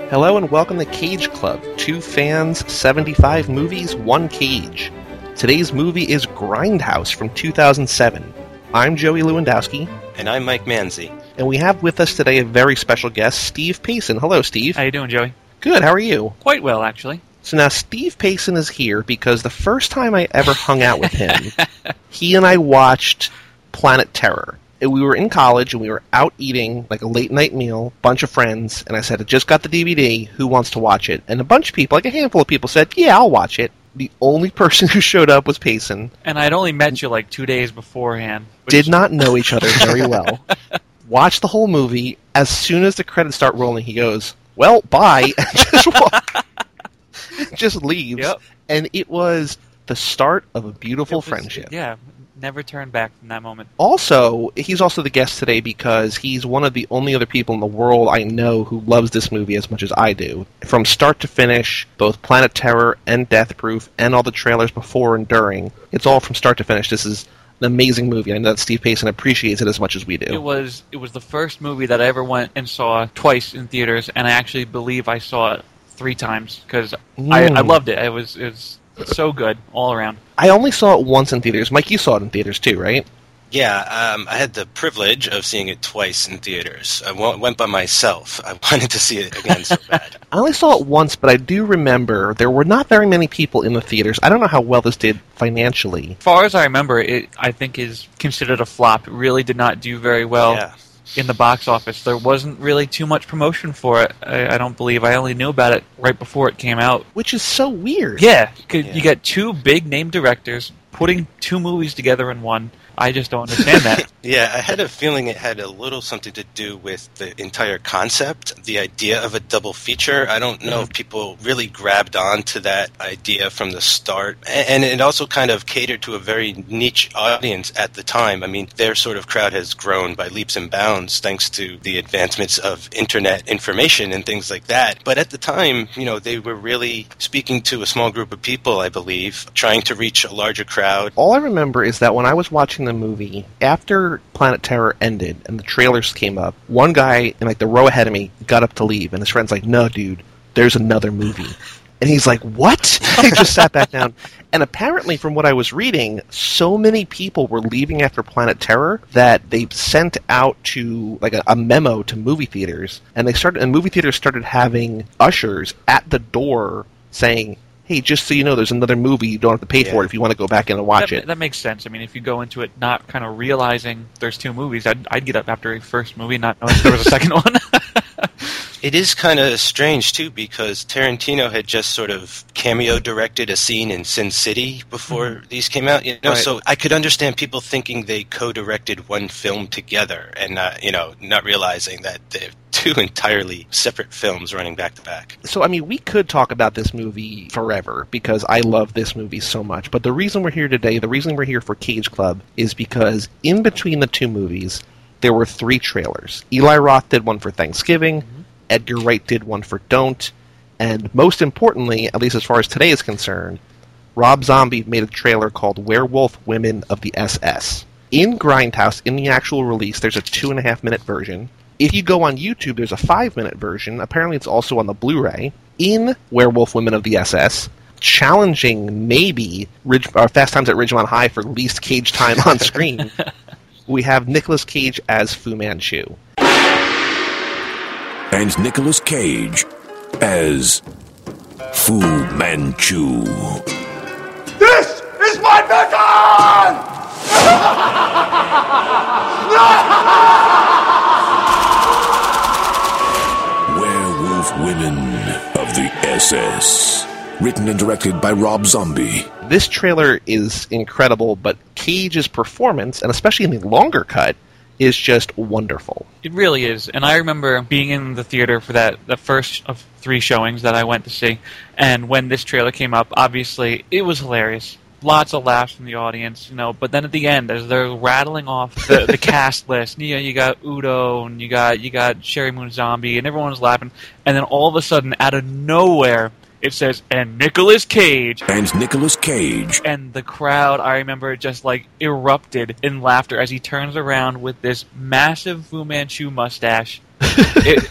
Hello and welcome to Cage Club. 2 fans, 75 movies, 1 cage. Today's movie is Grindhouse from 2007. I'm Joey Lewandowski. And I'm Mike Manzi. And we have with us today a very special guest, Steve Payson. Hello, Steve. How you doing, Joey? Good, how are you? Quite well, actually. So now Steve Payson is here because the first time I ever hung out with him, he and I watched Planet Terror. We were in college, and we were out eating, like a late-night meal, bunch of friends, and I said, I just got the DVD, who wants to watch it? And a bunch of people, like a handful of people, said, yeah, I'll watch it. The only person who showed up was Payson. And I'd only met you like 2 days beforehand. Did not know each other very well. Watched the whole movie. As soon as the credits start rolling, he goes, well, bye, and just leaves. Yep. And it was the start of a beautiful friendship. Yeah, never turned back from that moment. Also, he's also the guest today because he's one of the only other people in the world I know who loves this movie as much as I do. From start to finish, both Planet Terror and Death Proof and all the trailers before and during, it's all from start to finish. This is an amazing movie. I know that Steve Payson appreciates it as much as we do. It was the first movie that I ever went and saw twice in theaters, and I actually believe I saw it 3 times because I loved it. It was so good all around. I only saw it once in theaters. Mike, you saw it in theaters too, right? Yeah, I had the privilege of seeing it twice in theaters. I went by myself. I wanted to see it again so bad. I only saw it once, but I do remember there were not very many people in the theaters. I don't know how well this did financially. As far as I remember, it I think is considered a flop. It really did not do very well in the box office. There wasn't really too much promotion for it, I don't believe. I only knew about it right before it came out. Which is so weird. Yeah, you got 2 big-name directors putting 2 movies together in one. I just don't understand that. Yeah, I had a feeling it had a little something to do with the entire concept, the idea of a double feature. I don't know if people really grabbed on to that idea from the start. And it also kind of catered to a very niche audience at the time. I mean, their sort of crowd has grown by leaps and bounds thanks to the advancements of internet information and things like that. But at the time, you know, they were really speaking to a small group of people, I believe, trying to reach a larger crowd. All I remember is that when I was watching the movie, after Planet Terror ended and the trailers came up, one guy in like the row ahead of me got up to leave, and his friend's like, no, dude, there's another movie. And he's like, what? He just sat back down. And apparently, from what I was reading, so many people were leaving after Planet Terror that they sent out to like a memo to movie theaters, and movie theaters started having ushers at the door saying, hey, just so you know, there's another movie. You don't have to pay for it if you want to go back in and watch it. That makes sense. I mean, if you go into it not kind of realizing there's 2 movies, I'd get up after a first movie not knowing there was a second one. It is kind of strange, too, because Tarantino had just sort of cameo-directed a scene in Sin City before these came out. You know, right. So I could understand people thinking they co-directed one film together and not realizing that they're 2 entirely separate films running back-to-back. So, I mean, we could talk about this movie forever because I love this movie so much. But the reason we're here today, the reason we're here for Cage Club, is because in between the 2 movies, there were 3 trailers. Eli Roth did one for Thanksgiving. Edgar Wright did one for Don't, and most importantly, at least as far as today is concerned, Rob Zombie made a trailer called Werewolf Women of the SS. In Grindhouse, in the actual release, there's a 2.5-minute version. If you go on YouTube, there's a 5-minute version. Apparently it's also on the Blu-ray. In Werewolf Women of the SS, challenging maybe Fast Times at Ridgemont High for least cage time on screen, we have Nicolas Cage as Fu Manchu. And Nicolas Cage as Fu Manchu. This is my mission! Werewolf Women of the SS. Written and directed by Rob Zombie. This trailer is incredible, but Cage's performance, and especially in the longer cut, is just wonderful. It really is. And I remember being in the theater for the first of 3 showings that I went to see. And when this trailer came up, obviously, it was hilarious. Lots of laughs from the audience, but then at the end, as they're rattling off the cast list, you got Udo, and you got Sherry Moon Zombie, and everyone's laughing. And then all of a sudden, out of nowhere, it says, and Nicolas Cage. And Nicolas Cage. And the crowd, I remember, just erupted in laughter as he turns around with this massive Fu Manchu mustache. It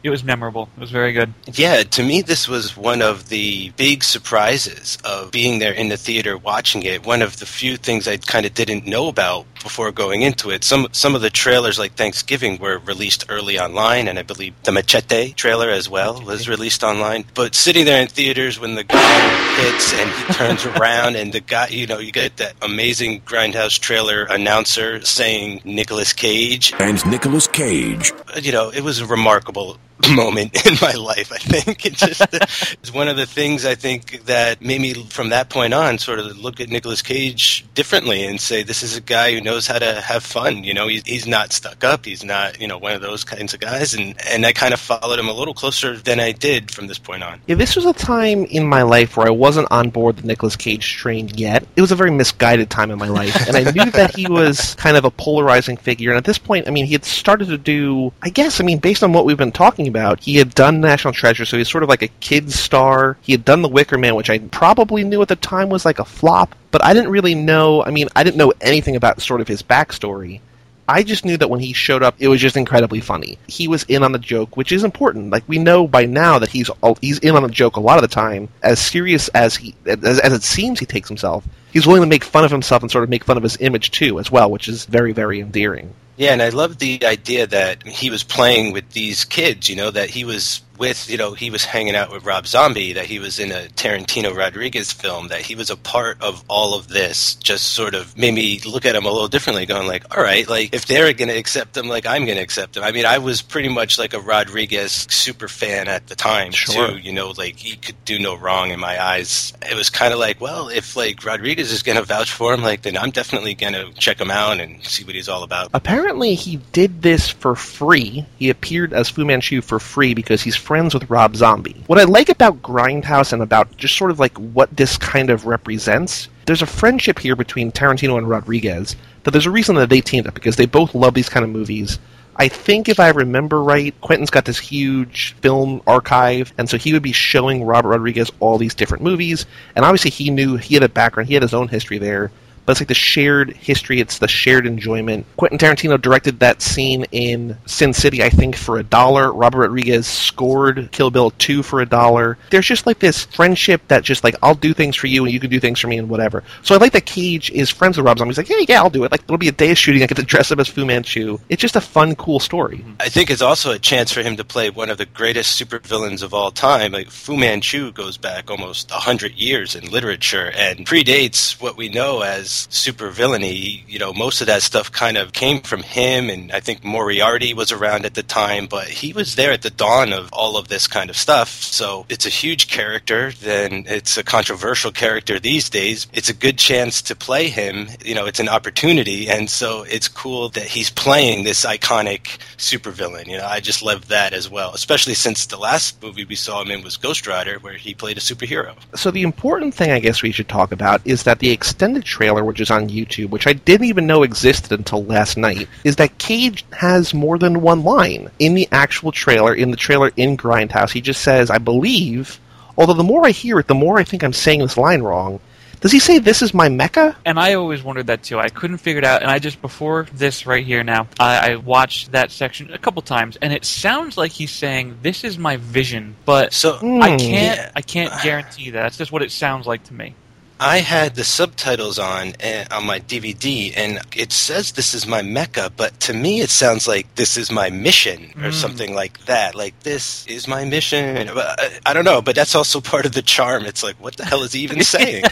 it was memorable. It was very good. Yeah, to me, this was one of the big surprises of being there in the theater watching it. One of the few things I kind of didn't know about before going into it. Some of the trailers, like Thanksgiving, were released early online, and I believe the Machete trailer as well was released online. But sitting there in theaters when the guy hits and he turns around and the guy, you get that amazing Grindhouse trailer announcer saying Nicolas Cage. And Nicolas Cage. It was a remarkable moment in my life, I think. It's one of the things I think that made me, from that point on, sort of look at Nicolas Cage differently and say, this is a guy who knows how to have fun. He's not stuck up. He's not, one of those kinds of guys. And I kind of followed him a little closer than I did from this point on. Yeah, this was a time in my life where I wasn't on board the Nicolas Cage train yet. It was a very misguided time in my life, and I knew that he was kind of a polarizing figure. And at this point, he had started to do, based on what we've been talking about, he had done National Treasure, so he's sort of like a kid's star. He had done The Wicker Man, which I probably knew at the time was like a flop, but I didn't really know, I didn't know anything about sort of his backstory. I just knew that when he showed up, it was just incredibly funny. He was in on the joke, which is important. Like, we know by now that he's in on the joke a lot of the time. As serious as it seems he takes himself, he's willing to make fun of himself and sort of make fun of his image too, as well, which is very, very endearing. Yeah, and I love the idea that he was playing with these kids, that he was with, he was hanging out with Rob Zombie, that he was in a Tarantino Rodriguez film, that he was a part of all of this, just sort of made me look at him a little differently, going like, all right, like, if they're going to accept him, like, I'm going to accept him. I was pretty much like a Rodriguez super fan at the time, sure. Too, like, he could do no wrong in my eyes. It was kind of like, well, if, like, Rodriguez is going to vouch for him, like, then I'm definitely going to check him out and see what he's all about. Apparently, he did this for free. He appeared as Fu Manchu for free because he's friends with Rob Zombie. What I like about Grindhouse and about just sort of like what this kind of represents, there's a friendship here between Tarantino and Rodriguez, that there's a reason that they teamed up, because they both love these kind of movies. I think if I remember right, Quentin's got this huge film archive, and so he would be showing Robert Rodriguez all these different movies, and obviously he had a background, he had his own history there. But it's like the shared history, it's the shared enjoyment. Quentin Tarantino directed that scene in Sin City, I think, for $1. Robert Rodriguez scored Kill Bill 2 for $1. There's just like this friendship that just like, I'll do things for you and you can do things for me and whatever. So I like that Cage is friends with Rob Zombie. He's like, yeah, I'll do it. Like, there'll be a day of shooting, I get to dress up as Fu Manchu. It's just a fun, cool story. I think it's also a chance for him to play one of the greatest supervillains of all time. Like, Fu Manchu goes back almost 100 years in literature and predates what we know as super villainy. Most of that stuff kind of came from him, and I think Moriarty was around at the time, but he was there at the dawn of all of this kind of stuff. So it's a huge character, then it's a controversial character these days. It's a good chance to play him. It's an opportunity, and so it's cool that he's playing this iconic supervillain. I just love that as well, especially since the last movie we saw him in was Ghost Rider, where he played a superhero. So the important thing I guess we should talk about is that the extended trailer, which is on YouTube, which I didn't even know existed until last night, is that Cage has more than one line in the actual trailer, in Grindhouse. He just says, I believe, although the more I hear it, the more I think I'm saying this line wrong. Does he say, this is my Mecca? And I always wondered that too. I couldn't figure it out, and I just, before this right here now, I watched that section a couple times, and it sounds like he's saying, this is my vision, but I can't guarantee that. That's just what it sounds like to me. I had the subtitles on my DVD, and it says this is my Mecca, but to me it sounds like this is my mission, or something like that. Like, this is my mission. I don't know, but that's also part of the charm. It's like, what the hell is he even saying?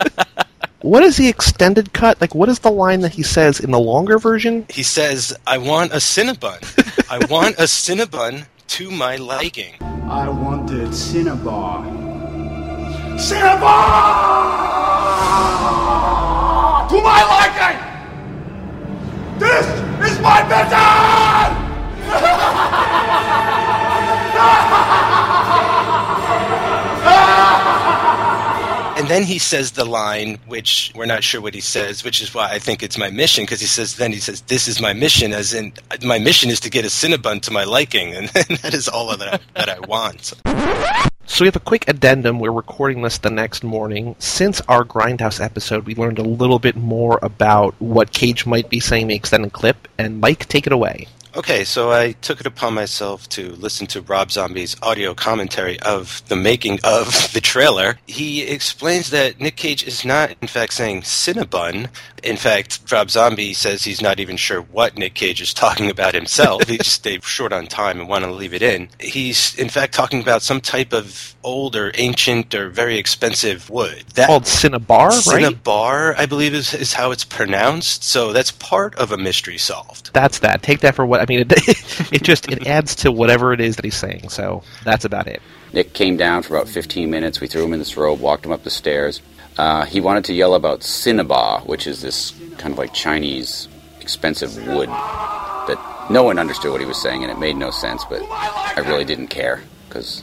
What is the extended cut? Like, what is the line that he says in the longer version? He says, I want a Cinnabon. I want a Cinnabon to my liking. I wanted Cinnabon. Cinnabon! To my liking! This is my mission! And then he says the line, which we're not sure what he says, which is why I think it's my mission, because he says, this is my mission, as in, my mission is to get a Cinnabon to my liking, and that is all that I want. So we have a quick addendum. We're recording this the next morning. Since our Grindhouse episode, we learned a little bit more about what Cage might be saying in the extended clip. And Mike, take it away. Okay, so I took it upon myself to listen to Rob Zombie's audio commentary of the making of the trailer. He explains that Nick Cage is not, in fact, saying Cinnabon. In fact, Rob Zombie says he's not even sure what Nick Cage is talking about himself. He just stayed short on time and wanted to leave it in. He's, in fact, talking about some type of old or ancient or very expensive wood. That called Cinnabar, right? Cinnabar, I believe, is how it's pronounced. So that's part of a mystery solved. That's that. Take that for what... I mean, it adds to whatever it is that he's saying, so that's about it. Nick came down for about 15 minutes. We threw him in this robe, walked him up the stairs. He wanted to yell about Cinnabar, which is this kind of like Chinese expensive wood that no one understood what he was saying, and it made no sense, but I really didn't care, because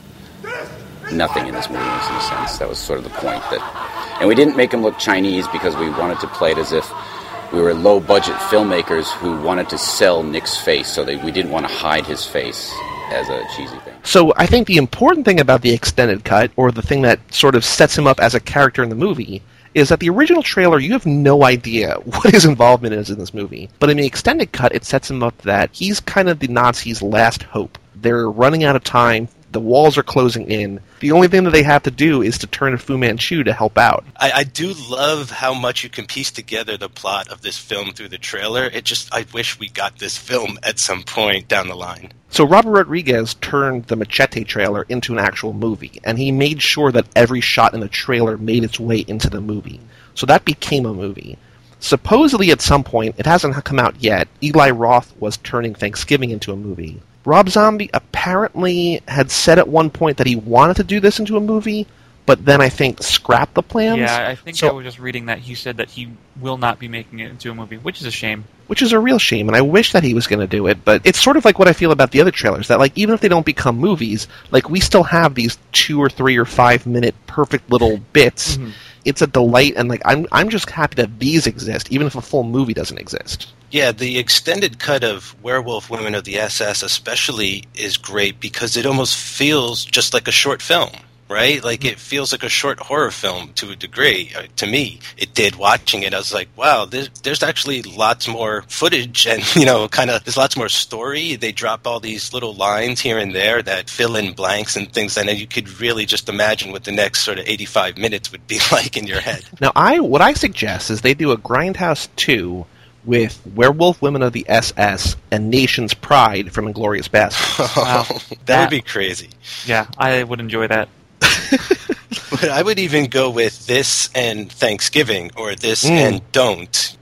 nothing in this movie makes any sense. That was sort of the point. And we didn't make him look Chinese because we wanted to play it as if we were low-budget filmmakers who wanted to sell Nick's face, so we didn't want to hide his face as a cheesy thing. So I think the important thing about the extended cut, or the thing that sort of sets him up as a character in the movie, is that the original trailer, you have no idea what his involvement is in this movie. But in the extended cut, it sets him up that he's kind of the Nazis' last hope. They're running out of time. The walls are closing in. The only thing that they have to do is to turn to Fu Manchu to help out. I do love how much you can piece together the plot of this film through the trailer. I wish we got this film at some point down the line. So Robert Rodriguez turned the Machete trailer into an actual movie, and he made sure that every shot in the trailer made its way into the movie. So that became a movie. Supposedly at some point, it hasn't come out yet, Eli Roth was turning Thanksgiving into a movie. Rob Zombie apparently had said at one point that he wanted to do this into a movie, but then I think scrapped the plans. Yeah, I think I was just reading that he said that he will not be making it into a movie, which is a shame. Which is a real shame, and I wish that he was going to do it, but it's sort of like what I feel about the other trailers, that like even if they don't become movies, like we still have these 2 or 3 or 5 minute perfect little bits. Mm-hmm. It's a delight, and like I'm just happy that these exist, even if a full movie doesn't exist. Yeah, the extended cut of Werewolf Women of the SS especially is great because it almost feels just like a short film, right? Like it feels like a short horror film to a degree. To me, it did. Watching it, I was like, wow, there's actually lots more footage and, there's lots more story. They drop all these little lines here and there that fill in blanks and things, and you could really just imagine what the next sort of 85 minutes would be like in your head. Now, what I suggest is they do a Grindhouse 2 with Werewolf Women of the SS and Nation's Pride from Inglourious Basterds. Wow. That would be crazy. Yeah, I would enjoy that. But I would even go with this and Thanksgiving, or this and Don't.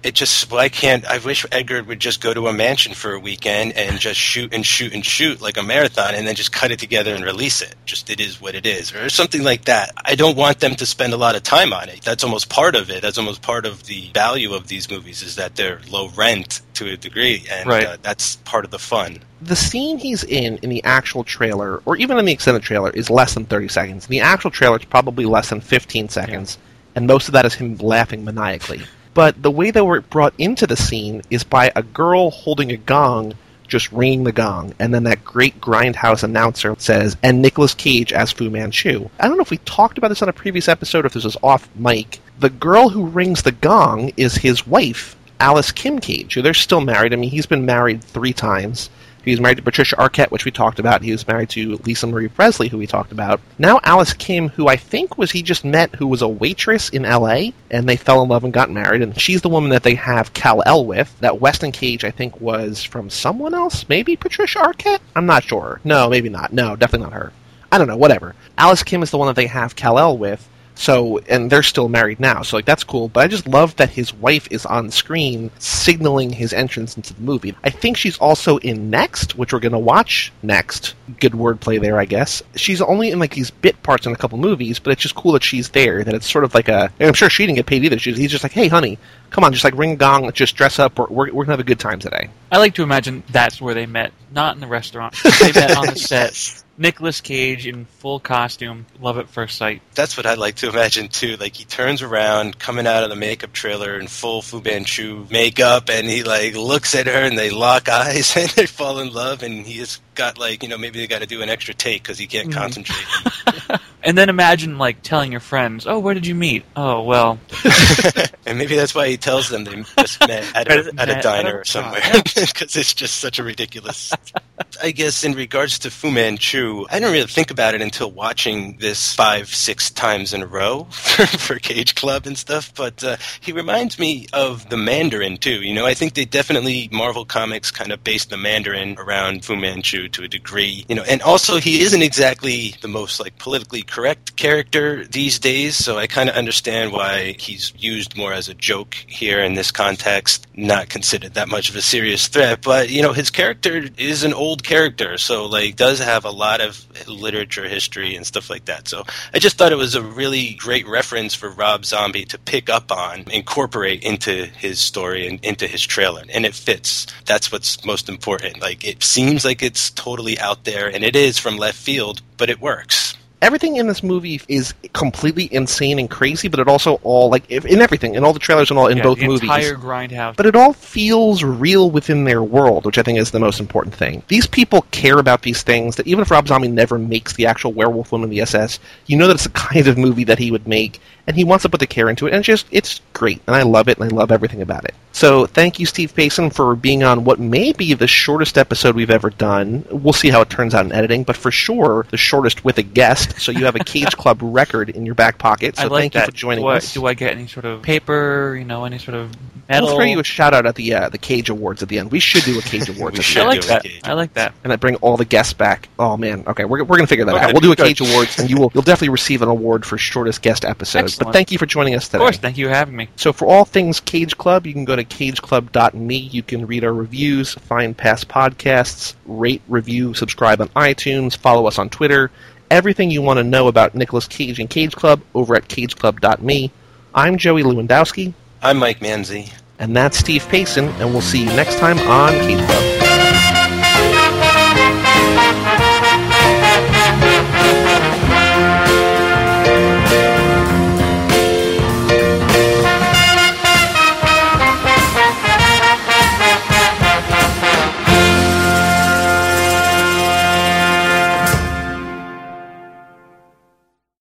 I wish Edgar would just go to a mansion for a weekend and just shoot and shoot and shoot like a marathon and then just cut it together and release it. Just it is what it is, or something like that. I don't want them to spend a lot of time on it. That's almost part of it. That's almost part of the value of these movies, is that they're low rent to a degree, and that's part of the fun. The scene he's in the actual trailer, or even in the extended trailer, is less than 30 seconds. In the actual trailer, it's probably less than 15 seconds, and most of that is him laughing maniacally. But the way that we're brought into the scene is by a girl holding a gong, just ringing the gong, and then that great Grindhouse announcer says, and Nicolas Cage as Fu Manchu. I don't know if we talked about this on a previous episode, or if this was off mic. The girl who rings the gong is his wife, Alice Kim Cage, who they're still married. I mean, he's been married 3 times. He was married to Patricia Arquette, which we talked about. He was married to Lisa Marie Presley, who we talked about. Now Alice Kim, who I think he just met, who was a waitress in L.A., and they fell in love and got married, and she's the woman that they have Kal-El with. That Weston Cage, I think, was from someone else? Maybe Patricia Arquette? I'm not sure. No, maybe not. No, definitely not her. I don't know, whatever. Alice Kim is the one that they have Kal-El with. So, and they're still married now, so that's cool. But I just love that his wife is on screen signaling his entrance into the movie. I think she's also in Next, which we're going to watch next. Good wordplay there, I guess. She's only in these bit parts in a couple movies, but it's just cool that she's there. That it's sort of like and I'm sure she didn't get paid either. He's just like, hey, honey, come on, just ring a gong, let's just dress up. We're going to have a good time today. I like to imagine that's where they met, not in the restaurant. They met on the set. Nicolas Cage in full costume, love at first sight. That's what I like to imagine too. Like he turns around, coming out of the makeup trailer in full Fu Manchu makeup, and he looks at her, and they lock eyes, and they fall in love, and he has got maybe they got to do an extra take because he can't concentrate. And then imagine, like, telling your friends, oh, where did you meet? Oh, well. And maybe that's why he tells them they just met at a diner or somewhere, because it's just such a ridiculous... I guess in regards to Fu Manchu, I didn't really think about it until watching this 5-6 times in a row for Cage Club and stuff, but he reminds me of the Mandarin, too. You know, I think they definitely, Marvel Comics kind of based the Mandarin around Fu Manchu to a degree, you know, and also he isn't exactly the most, like, politically correct character these days, so I kind of understand why he's used more as a joke here in this context, not considered that much of a serious threat, but, you know, his character is an old character, so, like, does have a lot of literature history and stuff like that, so I just thought it was a really great reference for Rob Zombie to pick up on, incorporate into his story and into his trailer, and it fits. That's what's most important. Like, it seems like it's totally out there, and it is from left field, but it works. Everything in this movie is completely insane and crazy, but it also all, like, in everything, in all the trailers and all, in both movies. The entire Grindhouse. But it all feels real within their world, which I think is the most important thing. These people care about these things, that even if Rob Zombie never makes the actual Werewolf Woman of the SS, you know that it's the kind of movie that he would make, and he wants to put the care into it, and it's great, and I love it, and I love everything about it. So thank you, Steve Payson, for being on what may be the shortest episode we've ever done. We'll see how it turns out in editing, but for sure, the shortest with a guest, so you have a Cage Club record in your back pocket, so thank you for joining us. Do I get any sort of paper, you know, any sort of medal? We'll throw you a shout-out at the Cage Awards at the end. We should do a Cage Awards at the end. I like that. And I bring all the guests back. Oh, man. Okay, we're going to figure that out. We'll do a Cage Awards, and you'll definitely receive an award for shortest guest episode. Excellent. But thank you for joining us today. Of course, thank you for having me. So for all things Cage Club, you can go to cageclub.me. You can read our reviews, find past podcasts, rate, review, subscribe on iTunes, follow us on Twitter. Everything you want to know about Nicolas Cage and Cage Club over at cageclub.me. I'm Joey Lewandowski. I'm Mike Manzi. And that's Steve Payson, and we'll see you next time on Cage Club.